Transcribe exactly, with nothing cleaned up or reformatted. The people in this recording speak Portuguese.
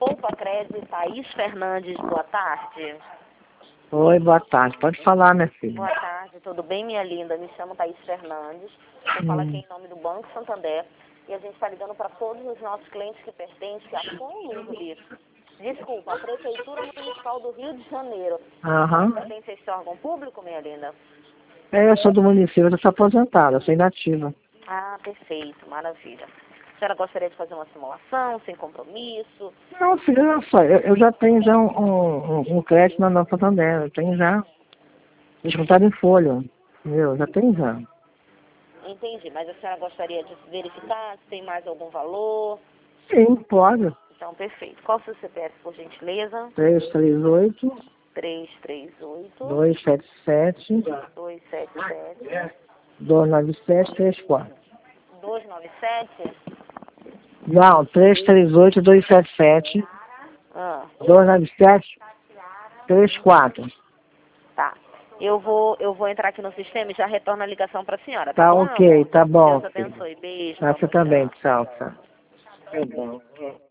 Poupa Crédito, Thaís Fernandes, boa tarde. Oi, boa tarde. Pode falar, minha filha. Boa tarde, tudo bem, minha linda? Me chamo Thaís Fernandes. Eu falo aqui em nome do Banco Santander e a gente está ligando para todos os nossos clientes que pertencem à Conlurb. Desculpa, a Prefeitura Municipal do Rio de Janeiro. Aham. Pertence a esse órgão público, minha linda? É, eu sou do município, eu sou aposentada, sou inativa. Ah, perfeito, maravilha. A senhora gostaria de fazer uma simulação, sem compromisso? Não, filha, olha só, eu, eu já tenho já um, um, um crédito na Nova Santander, eu tenho já descontado em folha, entendeu? Já tenho já. Entendi, mas a senhora gostaria de verificar se tem mais algum valor? Sim, pode. Então, perfeito. Qual o seu C P F, por gentileza? três três oito, três três oito, dois sete sete, dois sete sete, dois nove sete, três quatro. dois nove sete? Não, três três oito, dois sete sete, Ah, dois nove sete, três quatro. tá. Eu vou, eu vou entrar aqui no sistema e já retorno a ligação para a senhora, tá, Tá bom, ok, amor? tá bom. Deus abençoe. Beijo. Você amor. também, Tchau. tchau, tchau. Tá bom.